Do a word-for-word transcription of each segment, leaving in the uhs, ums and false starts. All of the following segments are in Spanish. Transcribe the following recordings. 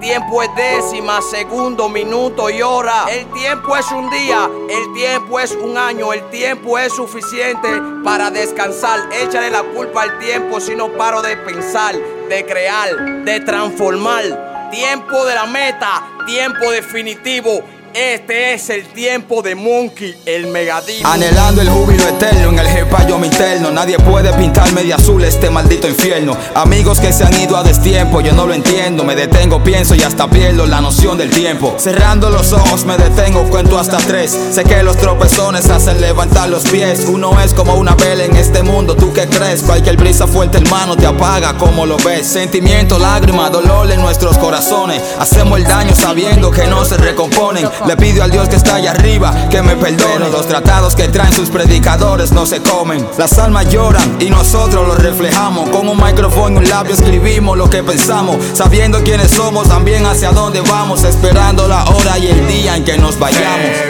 tiempo es décima, segundo, minuto y hora. El tiempo es un día, el tiempo es un año, el tiempo es suficiente para descansar. Échale la culpa al tiempo si no paro de pensar, de crear, de transformar. Tiempo de la meta, tiempo definitivo. Este es el tiempo de Monkey, el Megadivo. Anhelando el júbilo eterno en el jepayo mi interno. Nadie puede pintarme de azul este maldito infierno. Amigos que se han ido a destiempo, yo no lo entiendo. Me detengo, pienso y hasta pierdo la noción del tiempo. Cerrando los ojos me detengo, cuento hasta tres. Sé que los tropezones hacen levantar los pies. Uno es como una vela en este mundo, ¿tú qué crees? Cualquier brisa fuerte hermano te apaga, como lo ves. Sentimiento, lágrima, dolor en nuestros corazones. Hacemos el daño sabiendo que no se recomponen. Le pido al Dios que está allá arriba que me perdone. Los tratados que traen sus predicadores no se comen. Las almas lloran y nosotros los reflejamos. Con un micrófono y un labio escribimos lo que pensamos, sabiendo quiénes somos, también hacia dónde vamos, esperando la hora y el día en que nos vayamos. Se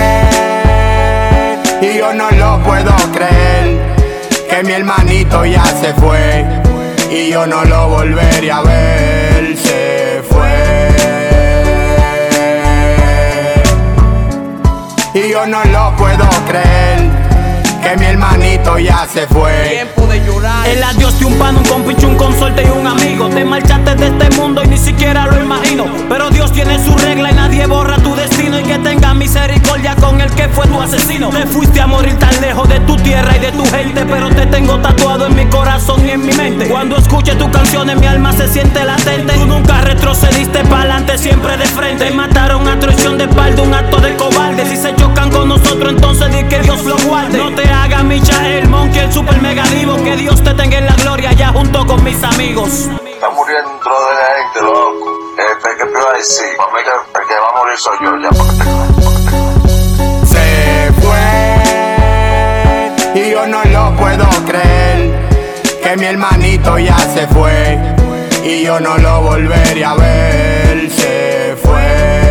fue y yo no lo puedo creer, que mi hermanito ya se fue y yo no lo volveré a ver. Se fue y yo no lo puedo creer, que mi hermanito ya se fue. Tiempo de llorar. El adiós de un pan, un compinche, un consorte y un amigo. Te marchaste de este mundo y ni siquiera lo imagino. Pero Dios tiene su regla y nadie borra tu destino. Y que tenga misericordia con el que fue tu asesino. Te fuiste a morir tan lejos de tu tierra y de tu gente, pero te tengo tatuado en mi corazón y en mi mente. Cuando escuche tus canciones mi alma se siente latente. Tú nunca retrocediste pa'lante, siempre de frente. Te mataron a traición de espalda, un acto de cobarde. Si se chocan con nosotros entonces di que Dios lo guarde. No te haga Michael, Monkey, el super megadivo. Que Dios te tenga en la gloria ya junto con mis amigos. Está muriendo un trozo de gente, loco. Este que te iba a decir, para mí que el que va a morir soy yo, ya porque te... Se fue y yo no lo puedo creer, que mi hermanito ya se fue y yo no lo volveré a ver. Se fue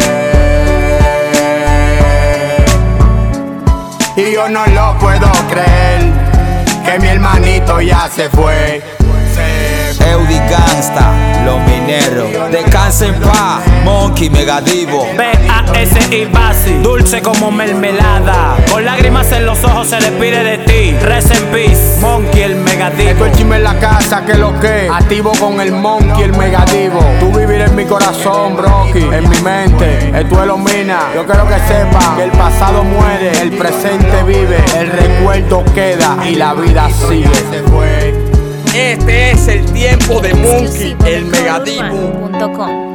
y yo no lo puedo creer, que mi hermanito ya se fue. Eudi Gangsta, los mineros. Descansa en paz, Monkey Megadivo. B A S I Basi, dulce como mermelada. Con lágrimas en los ojos se despide de ti. Rest in peace, Monkey el Megadivo. Esto es chisme en la casa, que lo que activo con el Monkey el Megadivo. Tú vivir en mi corazón, broki, en mi mente. Esto es lo mina. Yo quiero que sepa que el pasado muere, el presente vive, el recuerdo queda y la vida sigue. Se fue. Este es el tiempo de Monkey, el Megadivo. punto com